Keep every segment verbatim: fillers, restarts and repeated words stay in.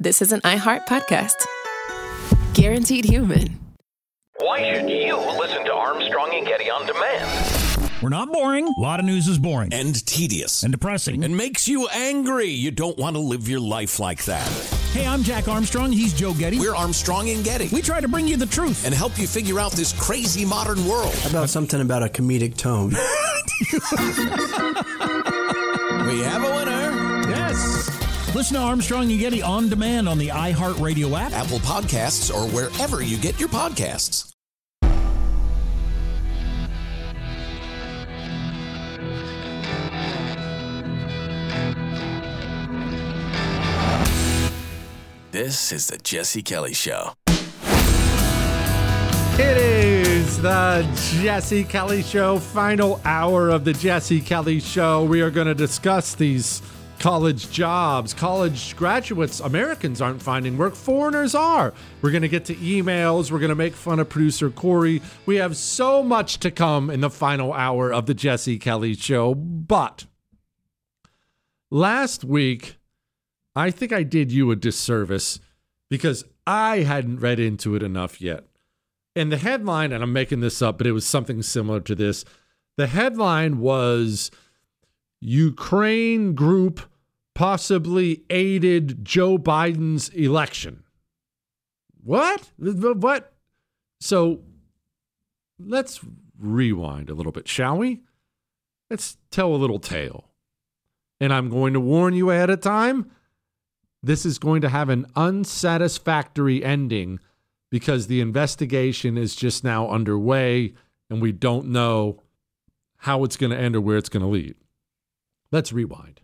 this is an iHeart podcast. Guaranteed human. Why should you listen to Armstrong and Getty on demand? We're not boring. A lot of news is boring. And tedious. And depressing. And makes you angry. You don't want to live your life like that. Hey, I'm Jack Armstrong. He's Joe Getty. We're Armstrong and Getty. We try to bring you the truth. And help you figure out this crazy modern world. How about something about a comedic tone? We have a winner. Yes. Listen to Armstrong and Getty on demand on the iHeartRadio app, Apple Podcasts, or wherever you get your podcasts. This is the Jesse Kelly Show. It is the Jesse Kelly Show, final hour of the Jesse Kelly Show. We are going to discuss these college jobs. College graduates, Americans aren't finding work. Foreigners are. We're going to get to emails. We're going to make fun of producer Corey. We have so much to come in the final hour of the Jesse Kelly Show. But last week, I think I did you a disservice because I hadn't read into it enough yet. And the headline, and I'm making this up, but it was something similar to this. The headline was Ukraine group possibly aided Joe Biden's election. What? What? So let's rewind a little bit, shall we? Let's tell a little tale. And I'm going to warn you ahead of time. This is going to have an unsatisfactory ending because the investigation is just now underway and we don't know how it's going to end or where it's going to lead. Let's rewind.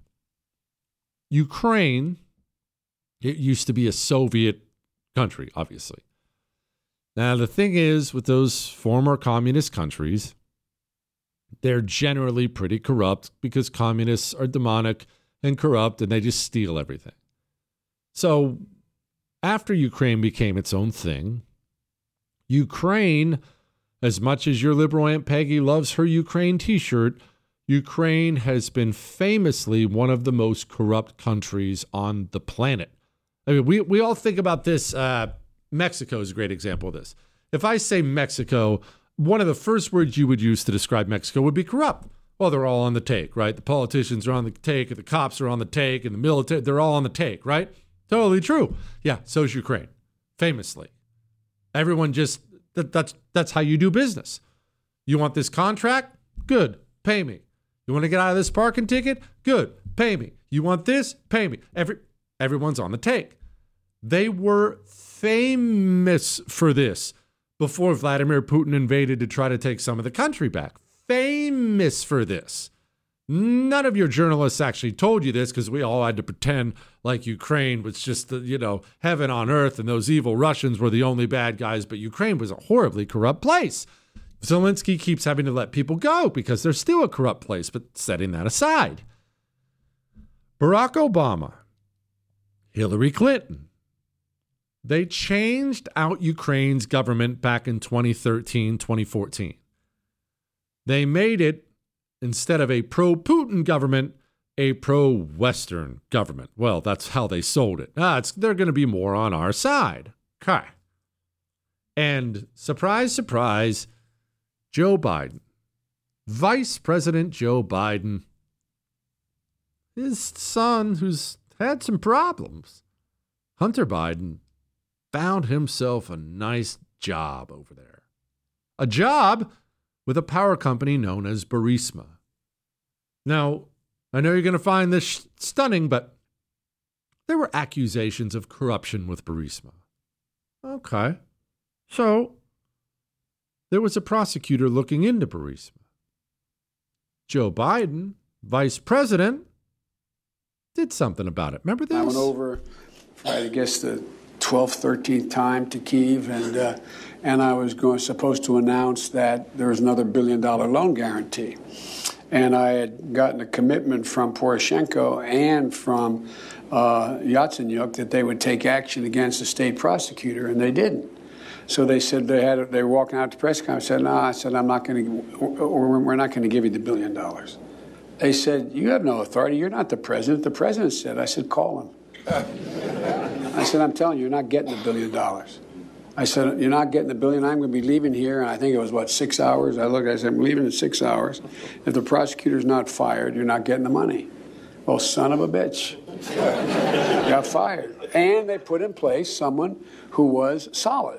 Ukraine, it used to be a Soviet country, obviously. Now, the thing is, with those former communist countries, they're generally pretty corrupt because communists are demonic and corrupt and they just steal everything. So after Ukraine became its own thing, Ukraine, as much as your liberal Aunt Peggy loves her Ukraine t-shirt, Ukraine has been famously one of the most corrupt countries on the planet. I mean, we, we all think about this. Uh, Mexico is a great example of this. If I say Mexico, one of the first words you would use to describe Mexico would be corrupt. Well, they're all on the take, right? The politicians are on the take, and the cops are on the take, and the military, they're all on the take, right? Totally true. Yeah, so is Ukraine, famously. Everyone just, that, that's that's how you do business. You want this contract? Good, pay me. You want to get out of this parking ticket? Good, pay me. You want this? Pay me. Every Everyone's on the take. They were famous for this before Vladimir Putin invaded to try to take some of the country back. Famous for this. None of your journalists actually told you this because we all had to pretend like Ukraine was just, the, you know, heaven on earth and those evil Russians were the only bad guys, but Ukraine was a horribly corrupt place. Zelensky keeps having to let people go because they're still a corrupt place, but setting that aside. Barack Obama, Hillary Clinton, they changed out Ukraine's government back in twenty thirteen, twenty fourteen. They made it, instead of a pro-Putin government, a pro-Western government. Well, that's how they sold it. Ah, it's, they're going to be more on our side. Okay. And surprise, surprise, Joe Biden, Vice President Joe Biden, his son, who's had some problems, Hunter Biden, found himself a nice job over there. A job with a power company known as Burisma. Now, I know you're going to find this stunning, but there were accusations of corruption with Burisma. Okay. So, there was a prosecutor looking into Burisma. Joe Biden, vice president, did something about it. Remember this? I went over, for, I guess, the twelfth, thirteenth time to Kyiv, and uh, and I was going supposed to announce that there was another billion dollar loan guarantee. And I had gotten a commitment from Poroshenko and from uh, Yatsenyuk that they would take action against the state prosecutor, and they didn't. So they said they had they were walking out to press conference. I said, no, I said, I'm not going to, or we're not going to give you the billion dollars. They said, you have no authority. You're not the president. The president said. I said, call him. I said, I'm telling you, you're not getting a billion dollars. I said, you're not getting a billion. I'm going to be leaving here. And I think it was, what, six hours? I looked, I said, I'm leaving in six hours. If the prosecutor's not fired, you're not getting the money. Well, son of a bitch. Got fired. And they put in place someone who was solid.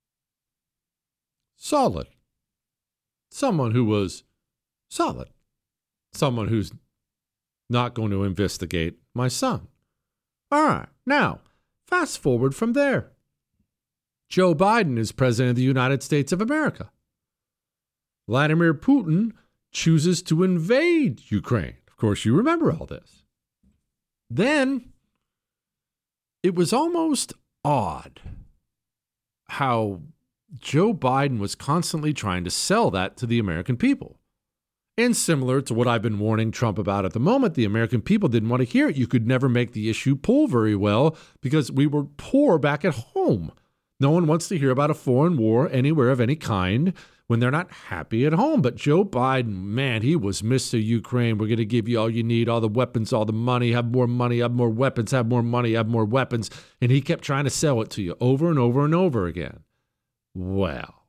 Solid. Someone who was solid. Someone who's not going to investigate my son. All right. Now, fast forward from there. Joe Biden is president of the United States of America. Vladimir Putin chooses to invade Ukraine. Of course, you remember all this. Then, it was almost odd how Joe Biden was constantly trying to sell that to the American people. And similar to what I've been warning Trump about at the moment, the American people didn't want to hear it. You could never make the issue pull very well because we were poor back at home. No one wants to hear about a foreign war anywhere of any kind when they're not happy at home. But Joe Biden, man, he was Mister Ukraine. We're going to give you all you need, all the weapons, all the money, have more money, have more weapons, have more money, have more weapons. And he kept trying to sell it to you over and over and over again. Well,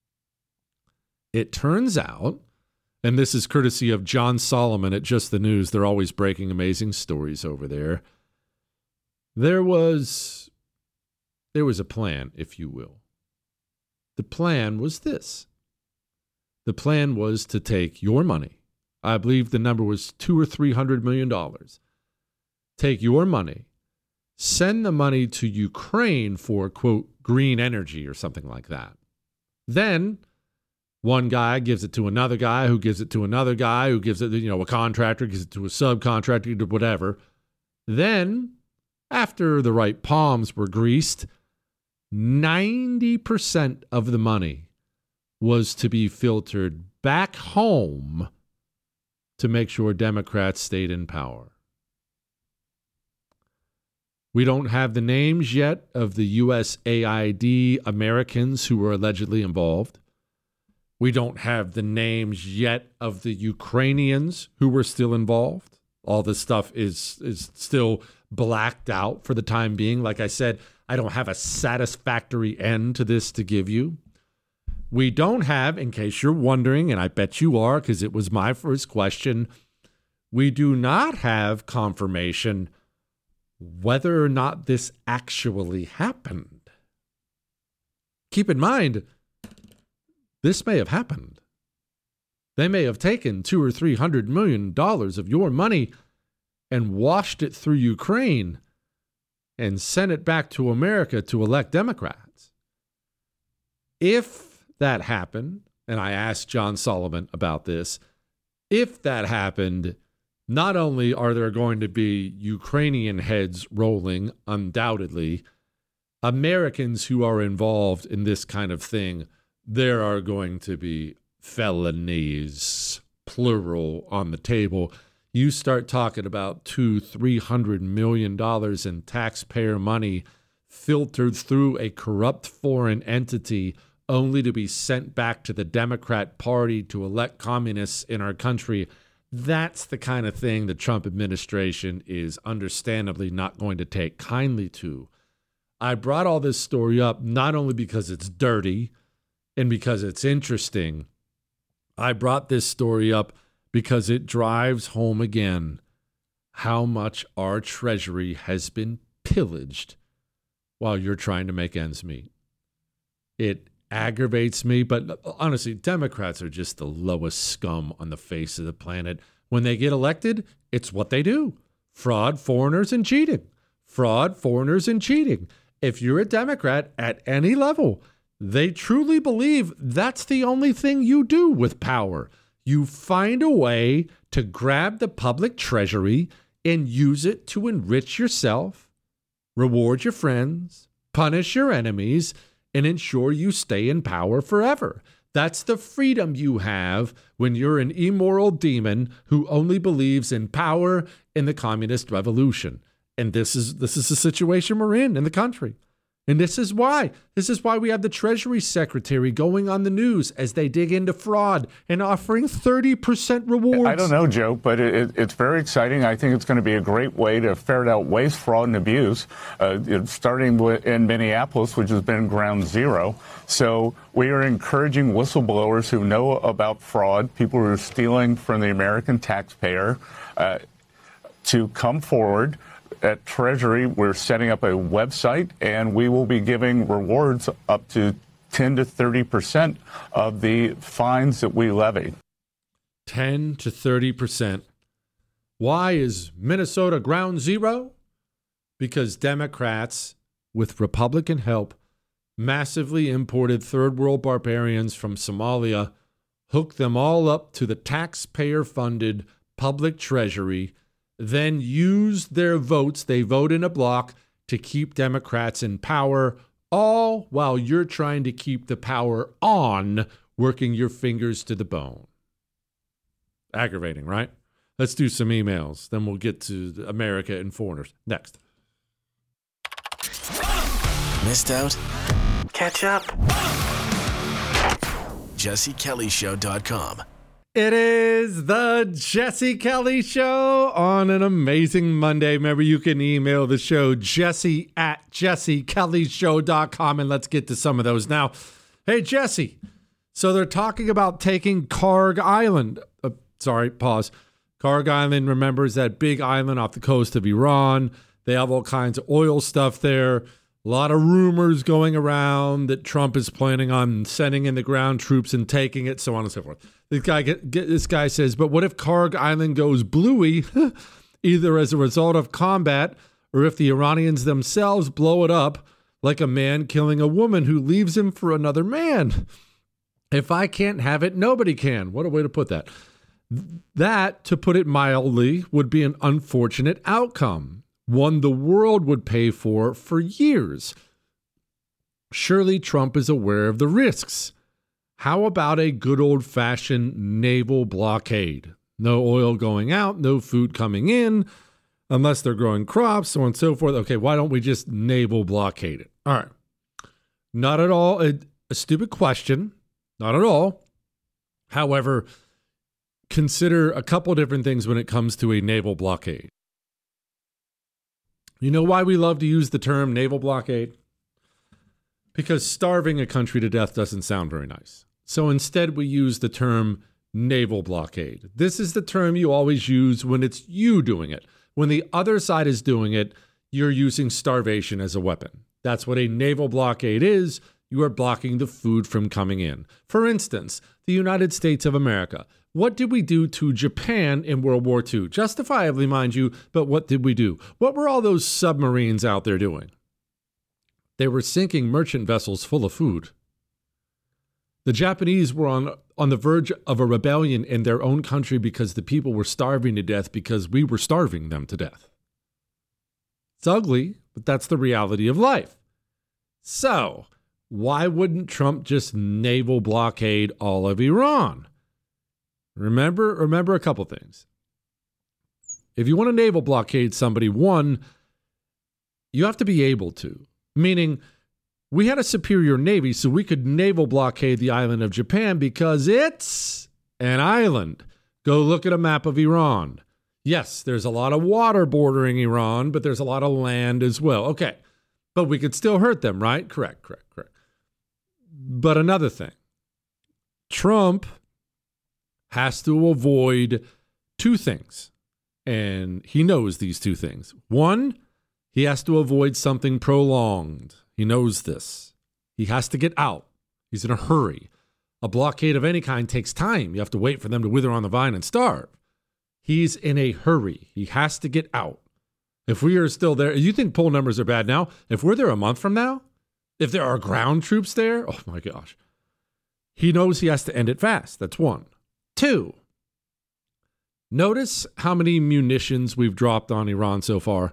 it turns out, and this is courtesy of John Solomon at Just the News. They're always breaking amazing stories over there. There was... There was a plan, if you will. The plan was this. The plan was to take your money. I believe the number was two or three hundred million dollars. Take your money, send the money to Ukraine for, quote, green energy or something like that. Then one guy gives it to another guy, who gives it to another guy, who gives it, you know, a contractor gives it to a subcontractor, to whatever. Then, after the right palms were greased, ninety percent of the money was to be filtered back home to make sure Democrats stayed in power. We don't have the names yet of the U S A I D Americans who were allegedly involved. We don't have the names yet of the Ukrainians who were still involved. All this stuff is is still blacked out for the time being. Like I said, I don't have a satisfactory end to this to give you. We don't have, in case you're wondering, and I bet you are because it was my first question, we do not have confirmation whether or not this actually happened. Keep in mind, this may have happened. They may have taken two or three hundred million dollars of your money and washed it through Ukraine and sent it back to America to elect Democrats. If that happened, and I asked John Solomon about this, if that happened, not only are there going to be Ukrainian heads rolling, undoubtedly, Americans who are involved in this kind of thing, there are going to be felonies, plural, on the table. You start talking about two, three hundred million dollars in taxpayer money filtered through a corrupt foreign entity only to be sent back to the Democrat Party to elect communists in our country. That's the kind of thing the Trump administration is understandably not going to take kindly to. I brought all this story up not only because it's dirty and because it's interesting. I brought this story up because it drives home again how much our treasury has been pillaged while you're trying to make ends meet. It aggravates me, but honestly, Democrats are just the lowest scum on the face of the planet. When they get elected, it's what they do. Fraud, foreigners, and cheating. Fraud, foreigners, and cheating. If you're a Democrat at any level, they truly believe that's the only thing you do with power. You find a way to grab the public treasury and use it to enrich yourself, reward your friends, punish your enemies, and ensure you stay in power forever. That's the freedom you have when you're an immoral demon who only believes in power in the communist revolution. And this is this is the situation we're in in the country. And this is why. This is why we have the Treasury Secretary going on the news as they dig into fraud and offering thirty percent rewards. I don't know, Joe, but it, it, it's very exciting. I think it's going to be a great way to ferret out waste, fraud, and abuse, uh, starting with, in Minneapolis, which has been ground zero. So we are encouraging whistleblowers who know about fraud, people who are stealing from the American taxpayer, uh, to come forward. At Treasury, we're setting up a website, and we will be giving rewards up to ten to thirty percent of the fines that we levy. ten to thirty percent. Why is Minnesota ground zero? Because Democrats, with Republican help, massively imported third world barbarians from Somalia, hooked them all up to the taxpayer-funded public treasury, then used their votes, they vote in a block, to keep Democrats in power, all while you're trying to keep the power on, working your fingers to the bone. Aggravating, right? Let's do some emails. Then we'll get to America and foreigners. Next. Missed out? Catch up. Jesse Kelly Show dot com. It is the Jesse Kelly Show on an amazing Monday. Remember, you can email the show, Jesse at Jesse Kelly Show dot com, and let's get to some of those now. Hey, Jesse. So they're talking about taking Karg Island. Uh, sorry, pause. Karg Island, remember, is that big island off the coast of Iran. They have all kinds of oil stuff there. A lot of rumors going around that Trump is planning on sending in the ground troops and taking it, so on and so forth. This guy, get, get, this guy says, but what if Karg Island goes bluey, either as a result of combat or if the Iranians themselves blow it up, like a man killing a woman who leaves him for another man? If I can't have it, nobody can. What a way to put that. That, to put it mildly, would be an unfortunate outcome, one the world would pay for for years. Surely Trump is aware of the risks. How about a good old-fashioned naval blockade? No oil going out, no food coming in, unless they're growing crops, so on and so forth. Okay, why don't we just naval blockade it? All right. Not at all a, a stupid question. Not at all. However, consider a couple different things when it comes to a naval blockade. You know why we love to use the term naval blockade? Because starving a country to death doesn't sound very nice. So instead, we use the term naval blockade. This is the term you always use when it's you doing it. When the other side is doing it, you're using starvation as a weapon. That's what a naval blockade is. You are blocking the food from coming in. For instance, the United States of America. What did we do to Japan in World War Two? Justifiably, mind you, but what did we do? What were all those submarines out there doing? They were sinking merchant vessels full of food. The Japanese were on, on the verge of a rebellion in their own country because the people were starving to death because we were starving them to death. It's ugly, but that's the reality of life. So, why wouldn't Trump just naval blockade all of Iran? Remember, remember a couple things. If you want to naval blockade somebody, one, you have to be able to. Meaning, we had a superior navy, so we could naval blockade the island of Japan because it's an island. Go look at a map of Iran. Yes, there's a lot of water bordering Iran, but there's a lot of land as well. Okay, but we could still hurt them, right? Correct, correct, correct. But another thing, Trump has to avoid two things, and he knows these two things. One, he has to avoid something prolonged. He knows this. He has to get out. He's in a hurry. A blockade of any kind takes time. You have to wait for them to wither on the vine and starve. He's in a hurry. He has to get out. If we are still there, you think poll numbers are bad now? If we're there a month from now, if there are ground troops there, oh my gosh. He knows he has to end it fast. That's one. Two, notice how many munitions we've dropped on Iran so far.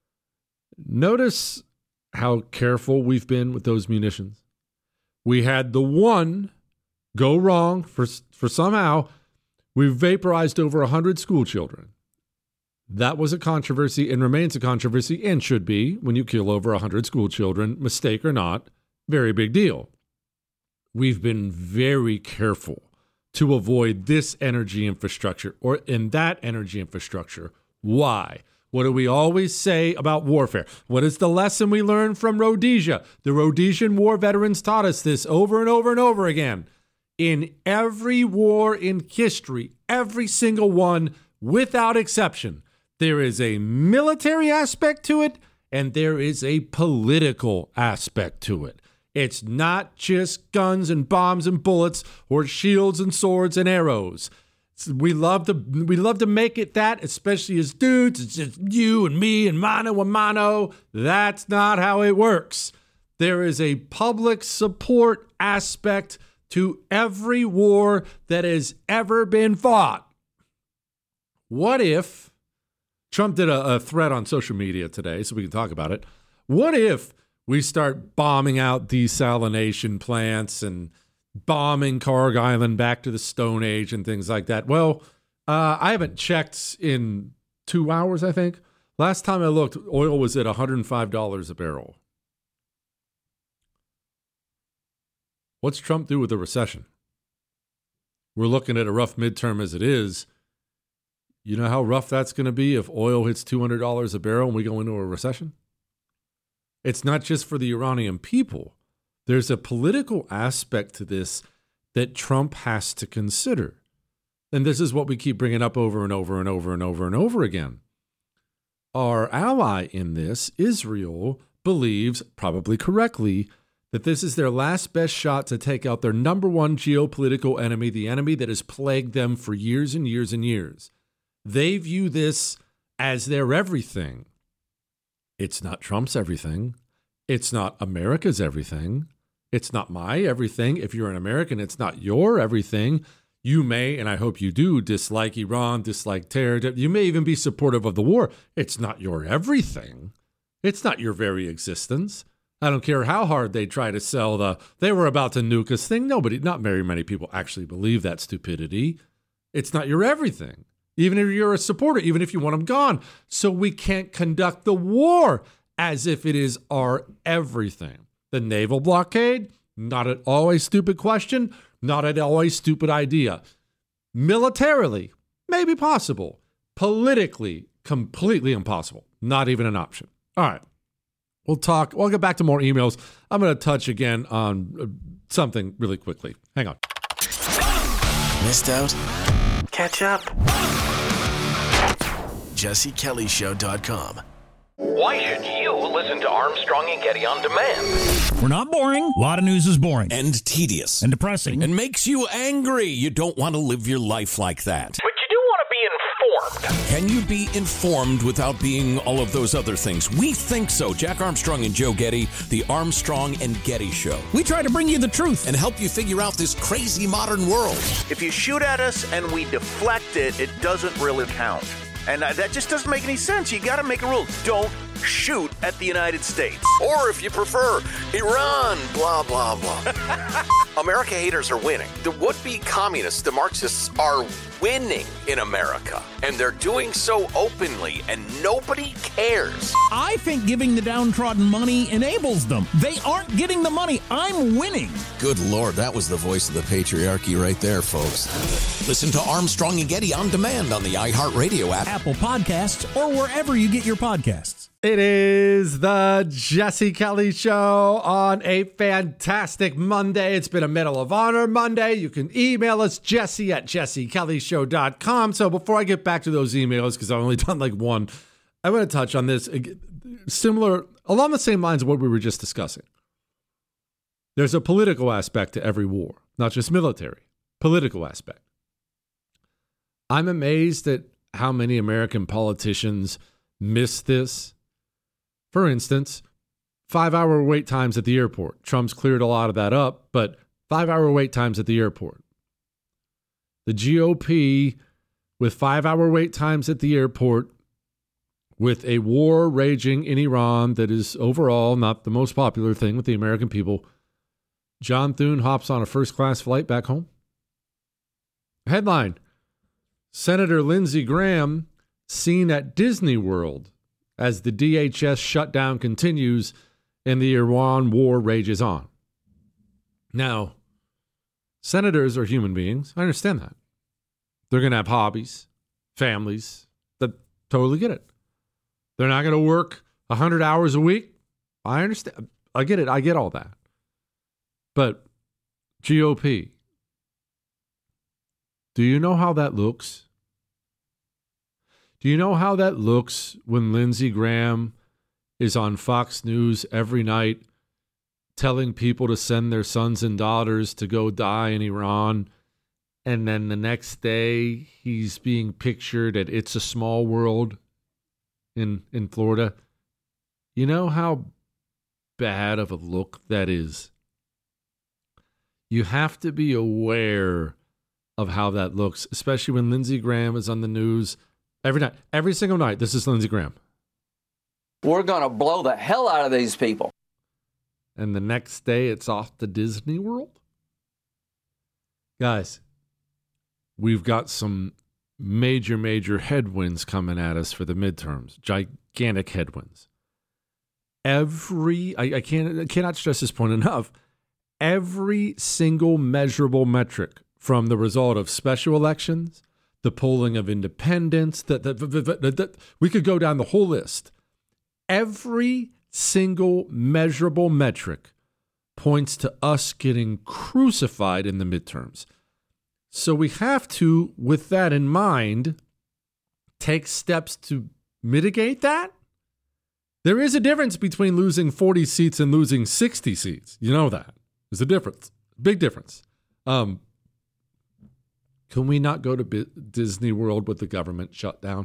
Notice how careful we've been with those munitions. We had the one go wrong for, for somehow we've vaporized over one hundred school children. That was a controversy and remains a controversy and should be when you kill over one hundred school children, mistake or not, very big deal. We've been very careful to avoid this energy infrastructure or in that energy infrastructure. Why? What do we always say about warfare? What is the lesson we learned from Rhodesia? The Rhodesian War veterans taught us this over and over and over again. In every war in history, every single one, without exception, there is a military aspect to it and there is a political aspect to it. It's not just guns and bombs and bullets or shields and swords and arrows. We love to we love to make it that, especially as dudes. It's just you and me and mano a mano. That's not how it works. There is a public support aspect to every war that has ever been fought. What if Trump did a, a thread on social media today, so we can talk about it. What if we start bombing out desalination plants and bombing Carg Island back to the Stone Age and things like that? Well, uh, I haven't checked in two hours, I think. Last time I looked, oil was at one hundred five dollars a barrel. What's Trump do with a recession? We're looking at a rough midterm as it is. You know how rough that's going to be if oil hits two hundred dollars a barrel and we go into a recession? It's not just for the Iranian people. There's a political aspect to this that Trump has to consider. And this is what we keep bringing up over and over and over and over and over again. Our ally in this, Israel, believes, probably correctly, that this is their last best shot to take out their number one geopolitical enemy, the enemy that has plagued them for years and years and years. They view this as their everything. It's not Trump's everything. It's not America's everything. It's not my everything. If you're an American, it's not your everything. You may, and I hope you do, dislike Iran, dislike terror. You may even be supportive of the war. It's not your everything. It's not your very existence. I don't care how hard they try to sell the, they were about to nuke us thing. Nobody, not very many people actually believe that stupidity. It's not your everything. Even if you're a supporter, even if you want them gone. So we can't conduct the war as if it is our everything. The naval blockade, not at all a stupid question, not at all a stupid idea. Militarily, maybe possible. Politically, completely impossible. Not even an option. All right. We'll talk. We'll get back to more emails. I'm going to touch again on something really quickly. Hang on. Missed out? Catch up. Jesse Kelly Show dot com. Why should you listen to Armstrong and Getty on demand? We're not boring. A lot of news is boring. And tedious. And depressing. And makes you angry. You don't want to live your life like that. But you do want to be informed. Can you be informed without being all of those other things? We think so. Jack Armstrong and Joe Getty, the Armstrong and Getty Show. We try to bring you the truth. And help you figure out this crazy modern world. If you shoot at us and we deflect it, it doesn't really count. And uh, that just doesn't make any sense. You got to make a rule. Don't shoot at the United States. Or if you prefer, Iran, blah, blah, blah. America haters are winning. The would-be communists, the Marxists, are winning in America. And they're doing so openly, and nobody cares. I think giving the downtrodden money enables them. They aren't getting the money. I'm winning. Good Lord, that was the voice of the patriarchy right there, folks. Listen to Armstrong and Getty on demand on the iHeartRadio app, Apple Podcasts, or wherever you get your podcasts. It is the Jesse Kelly Show on a fantastic Monday. It's been a Medal of Honor Monday. You can email us, Jesse at jesse kelly show dot com. So before I get back to those emails, because I've only done like one, I want to touch on this. Similar, along the same lines of what we were just discussing. There's a political aspect to every war, not just military, political aspect. I'm amazed at how many American politicians miss this. For instance, five-hour wait times at the airport. Trump's cleared a lot of that up, but five-hour wait times at the airport. The G O P, with five-hour wait times at the airport, with a war raging in Iran that is overall not the most popular thing with the American people, John Thune hops on a first-class flight back home. Headline, Senator Lindsey Graham seen at Disney World as the D H S shutdown continues and the Iran war rages on. Now, senators are human beings. I understand that. They're going to have hobbies, families. That totally get it. They're not going to work one hundred hours a week. I understand. I get it. I get all that. But G O P, do you know how that looks? Do you know how that looks when Lindsey Graham is on Fox News every night telling people to send their sons and daughters to go die in Iran, and then the next day he's being pictured at It's a Small World in, in Florida? You know how bad of a look that is? You have to be aware of how that looks, especially when Lindsey Graham is on the news every night. Every single night, this is Lindsey Graham. We're going to blow the hell out of these people. And the next day, it's off to Disney World? Guys, we've got some major, major headwinds coming at us for the midterms. Gigantic headwinds. Every, I, I, can't, I cannot stress this point enough, every single measurable metric from the result of special elections, the polling of independents, that that we could go down the whole list. Every single measurable metric points to us getting crucified in the midterms. So we have to, with that in mind, take steps to mitigate that. There is a difference between losing forty seats and losing sixty seats. You know that. There's a difference. Big difference. Um, can we not go to B- Disney World with the government shut down?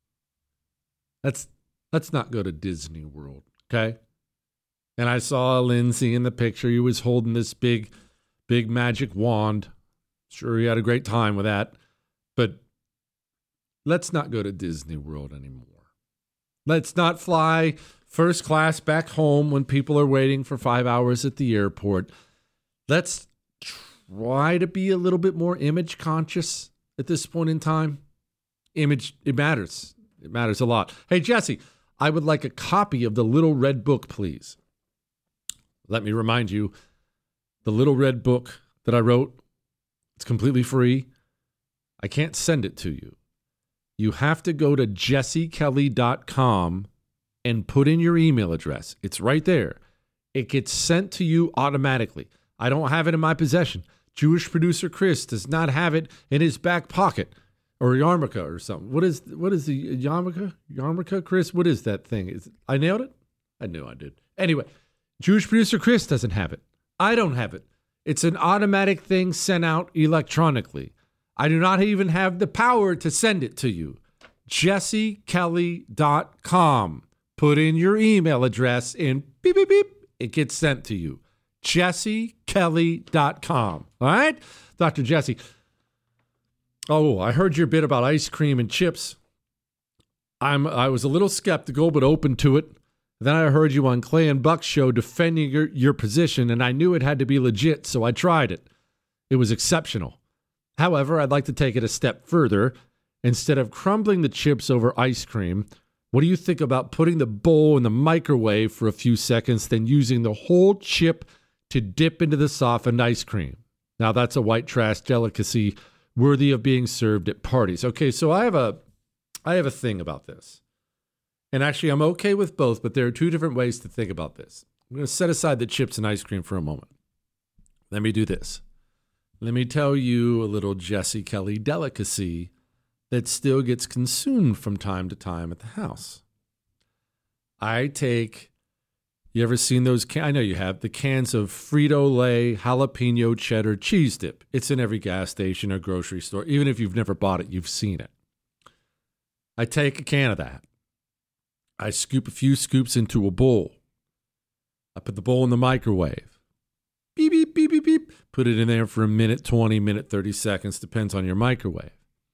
Let's, let's not go to Disney World, okay? And I saw Lindsey in the picture. He was holding this big, big magic wand. Sure, he had a great time with that. But let's not go to Disney World anymore. Let's not fly first class back home when people are waiting for five hours at the airport. Let's try to be a little bit more image conscious at this point in time. Image, it matters. It matters a lot. Hey, Jesse, I would like a copy of the Little Red Book, please. Let me remind you, the Little Red Book that I wrote, it's completely free. I can't send it to you. You have to go to jesse kelly dot com and put in your email address. It's right there. It gets sent to you automatically. I don't have it in my possession. Jewish producer Chris does not have it in his back pocket or yarmulke or something. What is what is the yarmulke? Yarmulke, Chris? What is that thing? Is I nailed it? I knew I did. Anyway, Jewish producer Chris doesn't have it. I don't have it. It's an automatic thing sent out electronically. I do not even have the power to send it to you. jesse kelly dot com. Put in your email address and beep, beep, beep. It gets sent to you. jesse kelly dot com. All right? Doctor Jesse. Oh, I heard your bit about ice cream and chips. I'm, I was a little skeptical, but open to it. Then I heard you on Clay and Buck's show defending your, your position, and I knew it had to be legit, so I tried it. It was exceptional. However, I'd like to take it a step further. Instead of crumbling the chips over ice cream, what do you think about putting the bowl in the microwave for a few seconds, then using the whole chip to dip into the softened ice cream? Now, that's a white trash delicacy worthy of being served at parties. Okay, so I have a, I have a thing about this. And actually, I'm okay with both, but there are two different ways to think about this. I'm going to set aside the chips and ice cream for a moment. Let me do this. Let me tell you a little Jesse Kelly delicacy that still gets consumed from time to time at the house. I take, you ever seen those, can- I know you have, the cans of Frito-Lay jalapeno cheddar cheese dip. It's in every gas station or grocery store. Even if you've never bought it, you've seen it. I take a can of that. I scoop a few scoops into a bowl. I put the bowl in the microwave. Beep, beep, beep, beep, beep. Put it in there for a minute, twenty, minute, thirty seconds, depends on your microwave.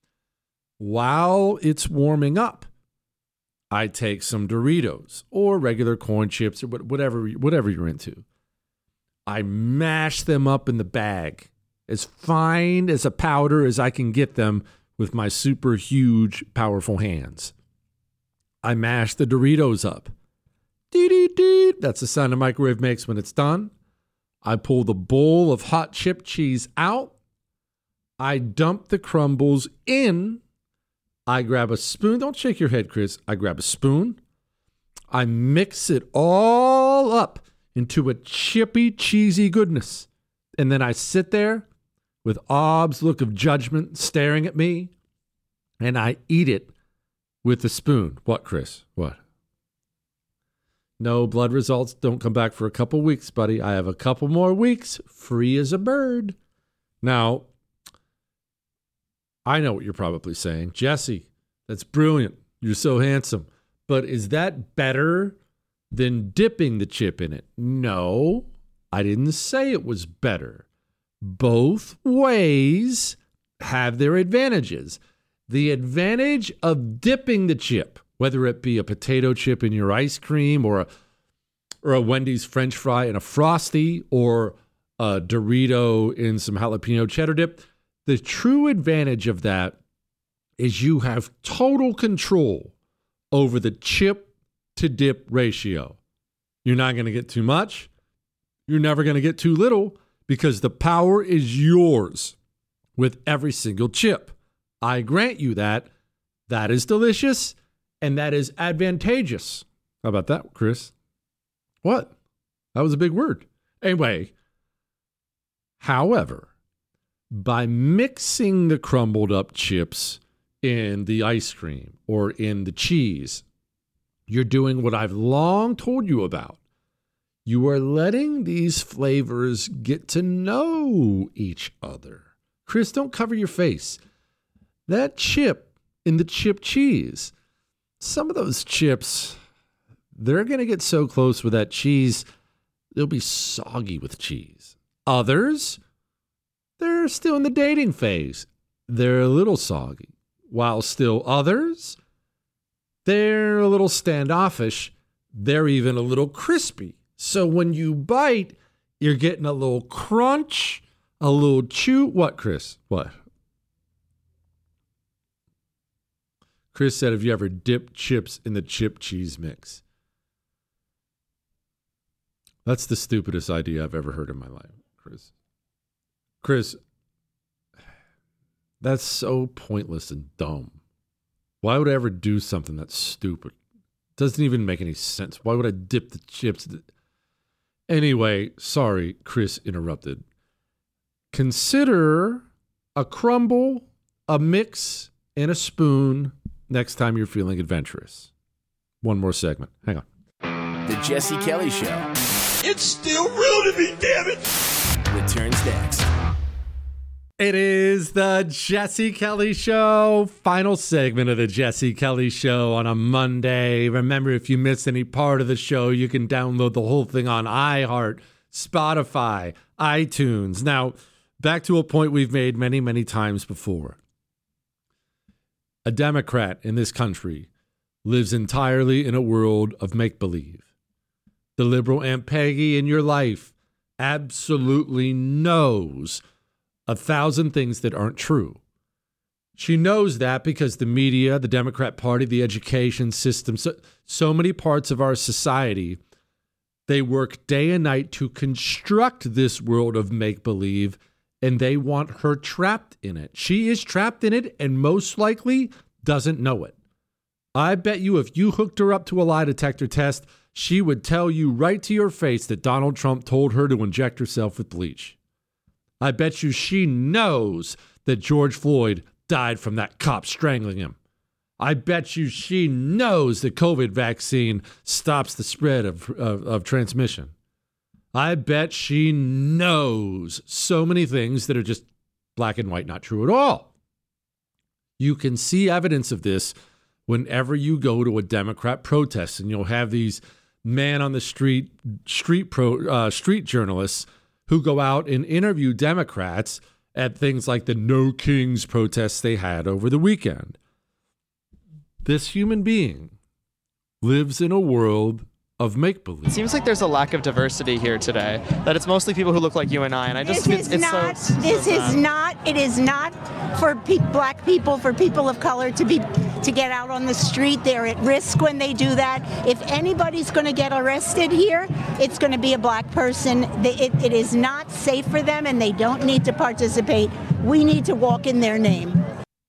While it's warming up, I take some Doritos or regular corn chips or whatever, whatever you're into. I mash them up in the bag as fine as a powder as I can get them with my super huge, powerful hands. I mash the Doritos up. Dee-dee-dee. That's the sound a microwave makes when it's done. I pull the bowl of hot chip cheese out. I dump the crumbles in. I grab a spoon. Don't shake your head, Chris. I grab a spoon. I mix it all up into a chippy, cheesy goodness. And then I sit there with Ob's look of judgment staring at me, and I eat it with the spoon. What, Chris? What? No blood results. Don't come back for a couple weeks, buddy. I have a couple more weeks, free as a bird. Now, I know what you're probably saying. Jesse, that's brilliant. You're so handsome. But is that better than dipping the chip in it? No, I didn't say it was better. Both ways have their advantages. The advantage of dipping the chip, whether it be a potato chip in your ice cream or a, or a Wendy's French fry in a Frosty or a Dorito in some jalapeno cheddar dip, the true advantage of that is you have total control over the chip to dip ratio. You're not going to get too much. You're never going to get too little because the power is yours with every single chip. I grant you that. That is delicious and that is advantageous. How about that, Chris? What? That was a big word. Anyway, however, by mixing the crumbled up chips in the ice cream or in the cheese, you're doing what I've long told you about. You are letting these flavors get to know each other. Chris, don't cover your face. That chip in the chip cheese, some of those chips, they're going to get so close with that cheese, they'll be soggy with cheese. Others, they're still in the dating phase. They're a little soggy. While still others, they're a little standoffish. They're even a little crispy. So when you bite, you're getting a little crunch, a little chew. What, Chris? What? Chris said, have you ever dipped chips in the chip cheese mix? That's the stupidest idea I've ever heard in my life, Chris. Chris, that's so pointless and dumb. Why would I ever do something that's stupid? Doesn't even make any sense. Why would I dip the chips? Anyway, sorry, Chris interrupted. Consider a crumble, a mix, and a spoon next time you're feeling adventurous. One more segment. Hang on. The Jesse Kelly Show. It's still real to me, damn it! Returns next. It is the Jesse Kelly Show, final segment of the Jesse Kelly Show on a Monday. Remember, if you missed any part of the show, you can download the whole thing on iHeart, Spotify, iTunes. Now, back to a point we've made many, many times before. A Democrat in this country lives entirely in a world of make-believe. The liberal Aunt Peggy in your life absolutely knows a thousand things that aren't true. She knows that because the media, the Democrat Party, the education system, so, so many parts of our society, they work day and night to construct this world of make-believe, and they want her trapped in it. She is trapped in it and most likely doesn't know it. I bet you if you hooked her up to a lie detector test, she would tell you right to your face that Donald Trump told her to inject herself with bleach. I bet you she knows that George Floyd died from that cop strangling him. I bet you she knows the COVID vaccine stops the spread of, of, of transmission. I bet she knows so many things that are just black and white, not true at all. You can see evidence of this whenever you go to a Democrat protest, and you'll have these man on the street street pro uh, street journalists who go out and interview Democrats at things like the No Kings protests they had over the weekend. This human being lives in a world of make-believe. It seems like there's a lack of diversity here today, that it's mostly people who look like you and I, and I just This it's, is it's not, so, this so is sad. not, it is not for pe- black people, for people of color to be, to get out on the street. They're at risk when they do that. If anybody's going to get arrested here, it's going to be a black person. They, it, it is not safe for them, and they don't need to participate. We need to walk in their name.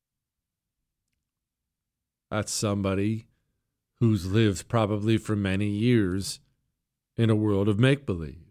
That's somebody who's lived probably for many years in a world of make-believe.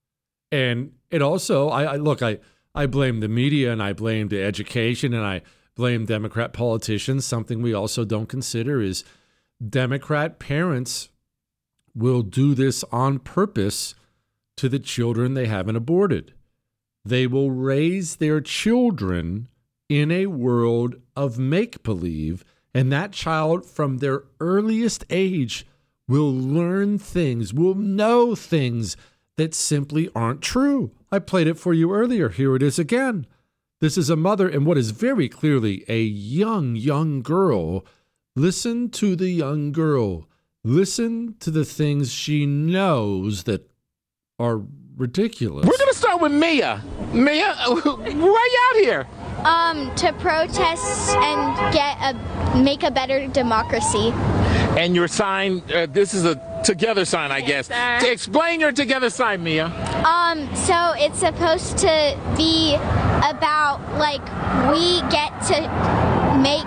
And it also, I, I look, I, I blame the media and I blame the education and I blame Democrat politicians. Something we also don't consider is Democrat parents will do this on purpose to the children they haven't aborted. They will raise their children in a world of make-believe, and that child from their earliest age will learn things, will know things that simply aren't true. I played it for you earlier. Here it is again. This is a mother and what is very clearly a young, young girl. Listen to the young girl. Listen to the things she knows that are ridiculous. We're going to start with Mia. Mia, why you out here? Um, to protest and get a make a better democracy. And your sign, uh, this is a together sign, I guess. Sir. To explain your together sign, Mia. Um, so it's supposed to be about, like, we get to make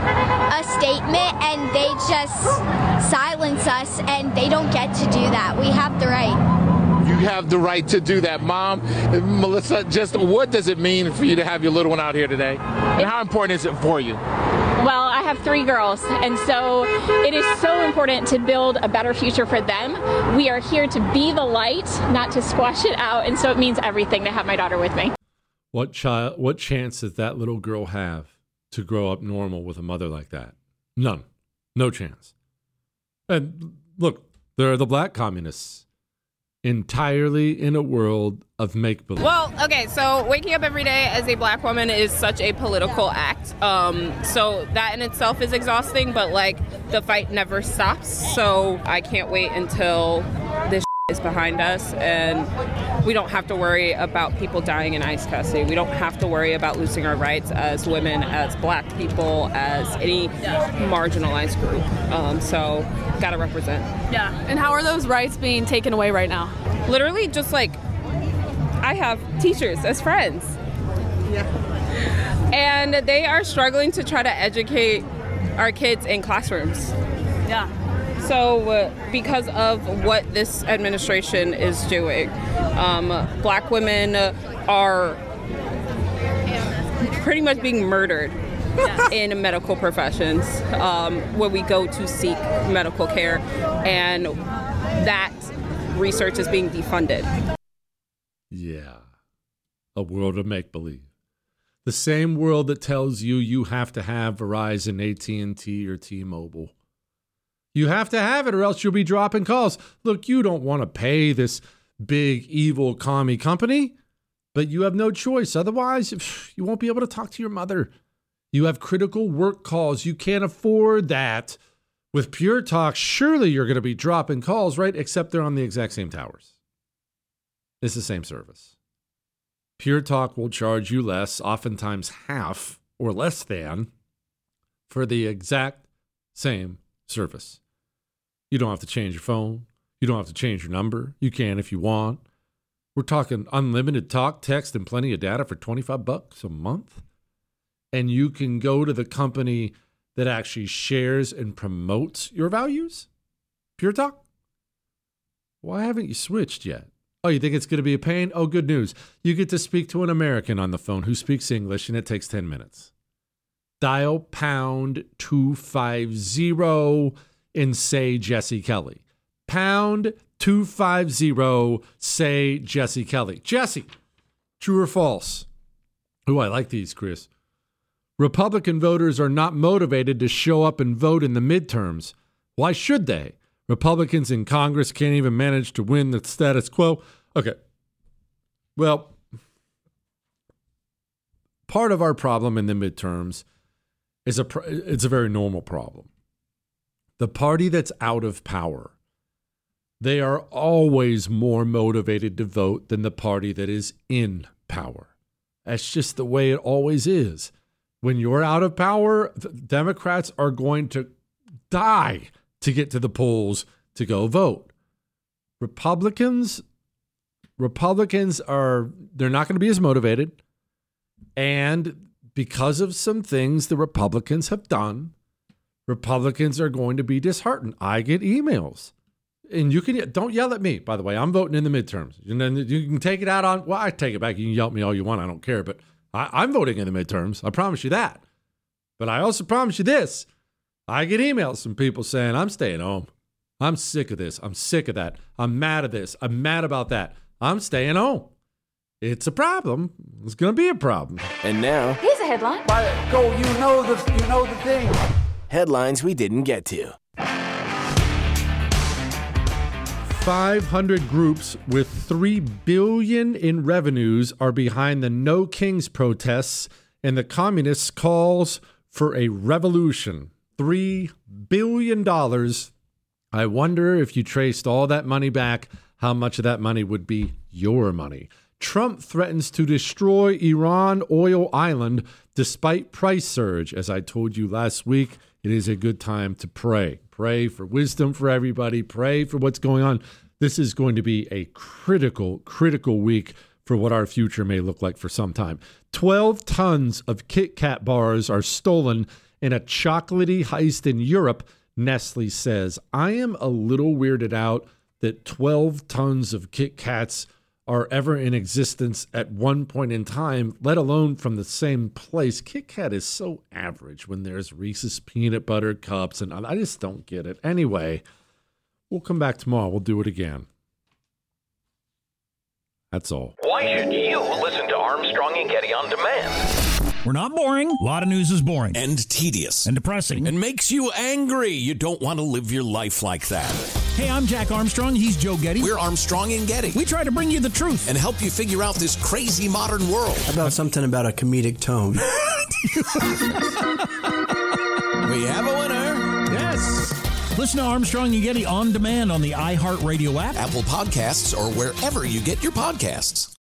a statement and they just silence us and they don't get to do that. We have the right. You have the right to do that, Mom. Melissa, just what does it mean for you to have your little one out here today? And how important is it for you? Well, I have three girls, and so it is so important to build a better future for them. We are here to be the light, not to squash it out, and so it means everything to have my daughter with me. What child? What chance does that little girl have to grow up normal with a mother like that? None. No chance. And look, there are the black communists. Entirely in a world of make-believe. Well, okay, so waking up every day as a black woman is such a political act. Um, so that in itself is exhausting, but like the fight never stops. So I can't wait until this is behind us and we don't have to worry about people dying in ICE custody. We don't have to worry about losing our rights as women, as black people, as any marginalized group. Um, so gotta represent. Yeah. And how are those rights being taken away right now? Literally just like, I have teachers as friends. Yeah. And they are struggling to try to educate our kids in classrooms. Yeah. So uh, because of what this administration is doing, um, black women are pretty much being murdered in medical professions um, when we go to seek medical care, and that research is being defunded. Yeah, a world of make-believe. The same world that tells you you have to have Verizon, A T and T, or T-Mobile. You have to have it or else you'll be dropping calls. Look, you don't want to pay this big, evil commie company, but you have no choice. Otherwise, you won't be able to talk to your mother. You have critical work calls. You can't afford that. With Pure Talk, surely you're going to be dropping calls, right? Except they're on the exact same towers. It's the same service. Pure Talk will charge you less, oftentimes half or less than, for the exact same service. You don't have to change your phone. You don't have to change your number. You can if you want. We're talking unlimited talk, text, and plenty of data for twenty-five bucks a month. And you can go to the company that actually shares and promotes your values. Pure Talk. Why haven't you switched yet? Oh, you think it's going to be a pain? Oh, good news. You get to speak to an American on the phone who speaks English, and it takes ten minutes. Dial pound two five zero and say Jesse Kelly. Pound two five zero, say Jesse Kelly. Jesse, true or false? Ooh, I like these, Chris. Republican voters are not motivated to show up and vote in the midterms. Why should they? Republicans in Congress can't even manage to win the status quo. Okay. Well, part of our problem in the midterms is a it's a very normal problem. The party that's out of power they are always more motivated to vote than the party that is in power. That's just the way it always is. When you're out of power, Democrats are going to die to get to the polls to go vote. Republicans, Republicans are, they're not going to be as motivated. And because of some things the Republicans have done, Republicans are going to be disheartened. I get emails. And you can, don't yell at me, by the way. I'm voting in the midterms. And then you can take it out on, well, I take it back. You can yell at me all you want. I don't care. But I, I'm voting in the midterms. I promise you that. But I also promise you this. I get emails from people saying, I'm staying home. I'm sick of this. I'm sick of that. I'm mad at this. I'm mad about that. I'm staying home. It's a problem. It's going to be a problem. And now, here's a headline. Go, you know the, you know the thing. Headlines we didn't get to. five hundred groups with three billion dollars in revenues are behind the No Kings protests, and the communists calls for a revolution. three billion dollars. I wonder if you traced all that money back, how much of that money would be your money. Trump threatens to destroy Iran oil island despite price surge. As I told you last week, it is a good time to pray. Pray for wisdom for everybody. Pray for what's going on. This is going to be a critical, critical week for what our future may look like for some time. twelve tons of Kit Kat bars are stolen in a chocolatey heist in Europe, Nestle says. I am a little weirded out that twelve tons of Kit Kats are ever in existence at one point in time, let alone from the same place. Kit Kat is so average when there's Reese's peanut butter cups, and I just don't get it. Anyway, we'll come back tomorrow. We'll do it again. That's all. Why should you listen to Armstrong and Getty on demand? We're not boring. A lot of news is boring. And tedious. And depressing. And makes you angry. You don't want to live your life like that. Hey, I'm Jack Armstrong. He's Joe Getty. We're Armstrong and Getty. We try to bring you the truth. And help you figure out this crazy modern world. How about something about a comedic tone? We have a winner. Yes. Listen to Armstrong and Getty on demand on the iHeartRadio app, Apple Podcasts, or wherever you get your podcasts.